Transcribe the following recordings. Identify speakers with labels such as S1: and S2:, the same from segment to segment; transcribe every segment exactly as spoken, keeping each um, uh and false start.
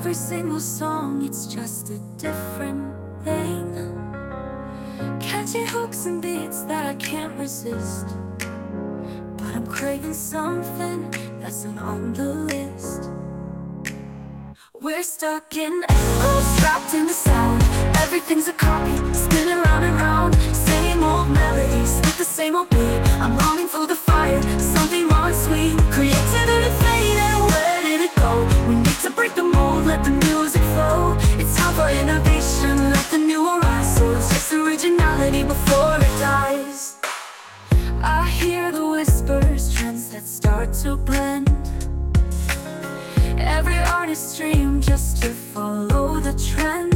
S1: every single song, it's just a different thing. Catchy hooks and beats that I can't resist, but I'm craving something that's not on the list. We're stuck in echoes, trapped in the sound. Everything's a copy, spinning round and round. Same old melodies with the same old beat. I'm longing for the fire, something raw and sweet. Creativity fading, where did it go? We need to break the mold, let the music flow. It's time for innovation, let the new arise. So it's just originality before it dies. I hear the whispers, trends that start to blend. Every artist's dream just to follow the trend.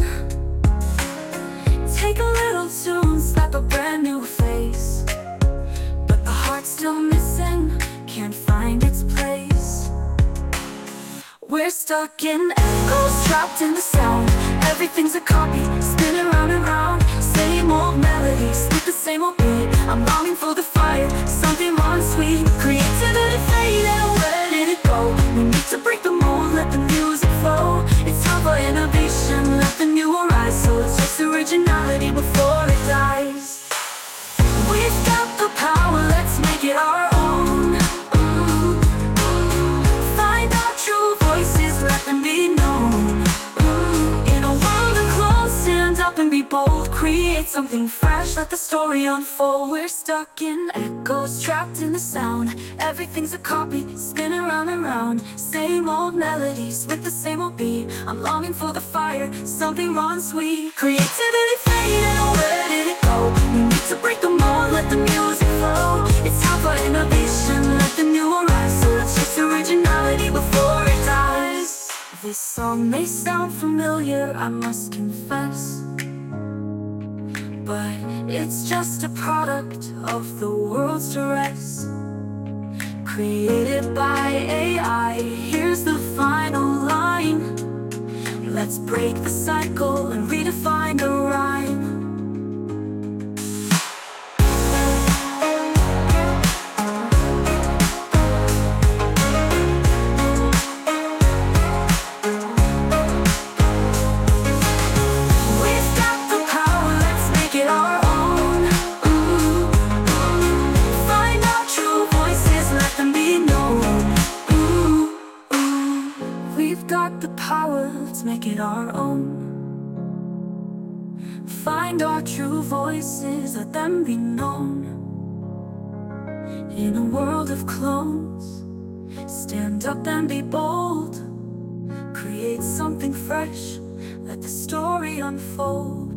S1: Take a little tune, slap a brand new face, but the heart's still missing, can't find its place. We're stuck in echoes, trapped in the sound. Everything's a copy, spinning round and round. Same old melodies with the same old beat. I'm longing for the fire, something raw and sweet. Creativity fading, where did it go? We need to break the mold, let the music flow. It's time for innovation, let the new arise. So it's just originality before it dies. We've got the power, let's make it our own. Ooh, ooh. Find our true voices, let them be known. Ooh. In a world of clothes, stand up and be bold. Create something fresh, let the story unfold. We're stuck in echoes, trapped in the sound. Everything's a copy, spinning round and round. Same old melodies with the same old beat. I'm longing for the fire, something raw and sweet. Creativity fading, where did it go? We need to break the mold, let the music flow. It's time for innovation, let the new arise. So let's chase originality before it dies. This song may sound familiar, I must confess, but it's just a product of the world's stress. Created by A I, here's the final line. Let's break the cycle and redefine the rhyme. Got the power, let's make it our own. Find our true voices, let them be known. In a world of clones, stand up and be bold. Create something fresh, let the story unfold.